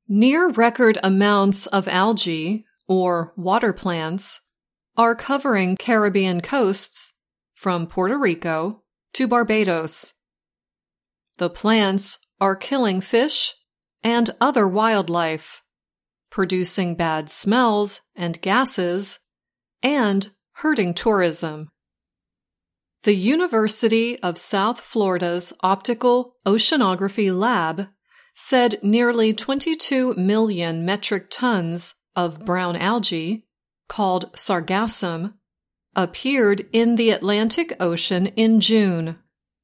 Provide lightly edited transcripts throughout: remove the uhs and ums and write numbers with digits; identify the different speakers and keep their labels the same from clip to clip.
Speaker 1: Near-record amounts of algae, or water plants, are covering Caribbean coasts from Puerto Rico to Barbados. The plants are killing fish and other wildlife, producing bad smells and gases, and hurting tourism. The University of South Florida's Optical Oceanography Lab said nearly 22 million metric tons of brown algae, called sargassum, appeared in the Atlantic Ocean in June.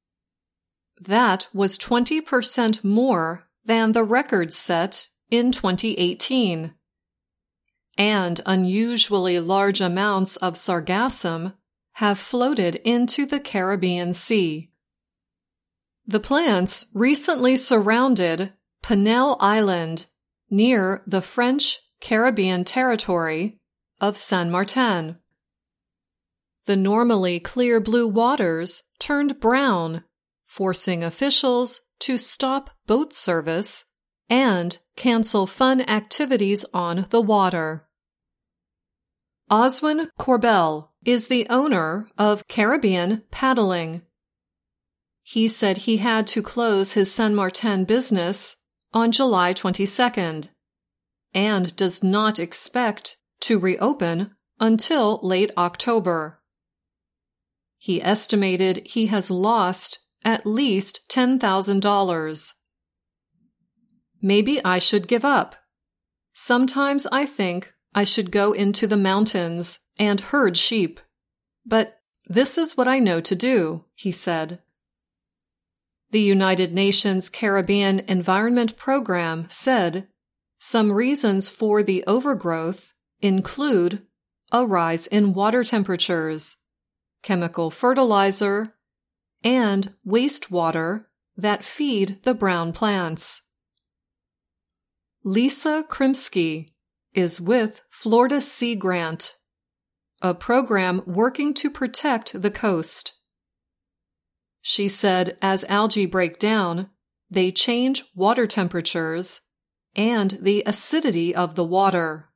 Speaker 1: That was 20% more than the record set in 2018. And unusually large amounts of sargassum have floated into the Caribbean Sea. The plants recently surrounded Penel Island near the French Caribbean territory of Saint Martin. The normally clear blue waters turned brown, forcing officials to stop boat service and cancel fun activities on the water. Oswin Corbell is the owner of Caribbean Paddling. He said he had to close his Saint Martin business on July 22nd and does not expect to reopen until late October. He estimated he has lost at least $10,000. Maybe I should give up. Sometimes I think I should go into the mountains and herd sheep. But this is what I know to do, he said. The United Nations Caribbean Environment Program said some reasons for the overgrowth include a rise in water temperatures, chemical fertilizer, and wastewater that feed the brown plants. Lisa Krimsky is with Florida Sea Grant, a program working to protect the coast. She said as algae break down, they change water temperatures and the acidity of the water.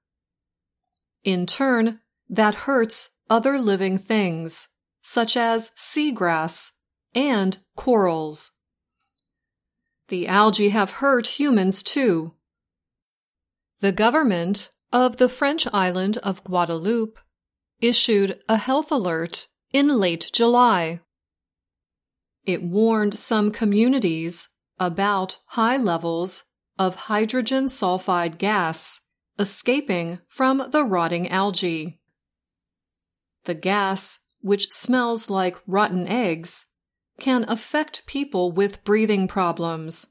Speaker 1: In turn, that hurts other living things, such as seagrass and corals. The algae have hurt humans too. The government of the French island of Guadeloupe issued a health alert in late July. It warned some communities about high levels of hydrogen sulfide gas escaping from the rotting algae. The gas, which smells like rotten eggs, can affect people with breathing problems.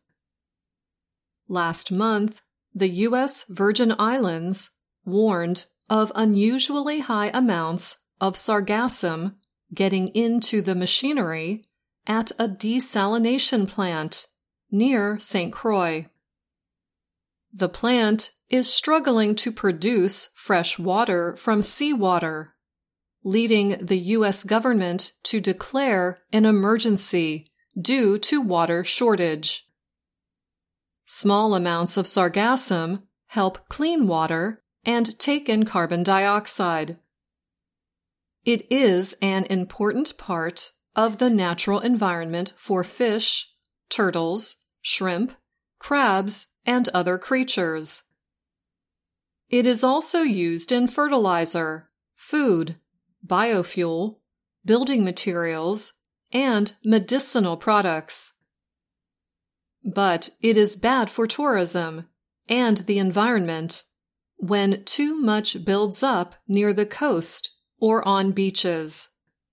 Speaker 1: Last month, the U.S. Virgin Islands warned of unusually high amounts of sargassum getting into the machinery at a desalination plant near St. Croix. The plant is struggling to produce fresh water from seawater, leading the U.S. government to declare an emergency due to water shortage. Small amounts of sargassum help clean water and take in carbon dioxide. It is an important part of the natural environment for fish, turtles, shrimp, crabs, and other creatures. It is also used in fertilizer, food, biofuel, building materials, and medicinal products. But it is bad for tourism and the environment when too much builds up near the coast or on beaches.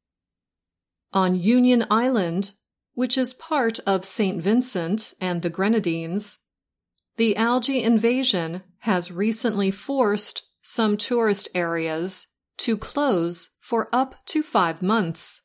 Speaker 1: On Union Island, which is part of St. Vincent and the Grenadines, the algae invasion has recently forced some tourist areas to close for up to 5 months.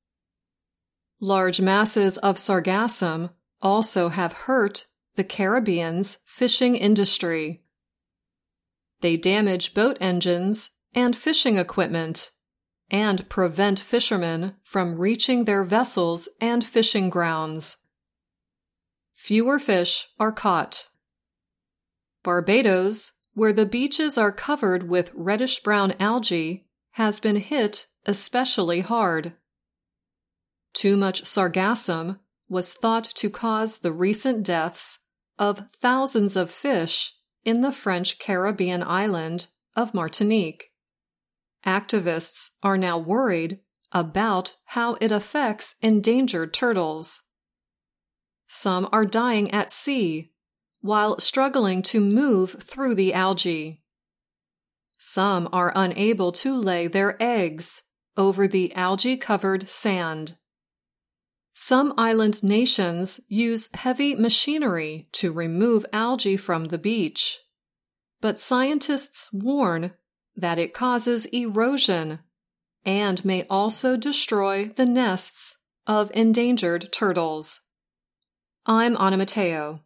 Speaker 1: Large masses of sargassum also have hurt the Caribbean's fishing industry. They damage boat engines and fishing equipment and prevent fishermen from reaching their vessels and fishing grounds. Fewer fish are caught. Barbados, where the beaches are covered with reddish-brown algae, has been hit especially hard. Too much sargassum was thought to cause the recent deaths of thousands of fish in the French Caribbean island of Martinique. Activists are now worried about how it affects endangered turtles. Some are dying at sea while struggling to move through the algae. Some are unable to lay their eggs over the algae-covered sand. Some island nations use heavy machinery to remove algae from the beach, but scientists warn that it causes erosion and may also destroy the nests of endangered turtles. I'm Anna Matteo.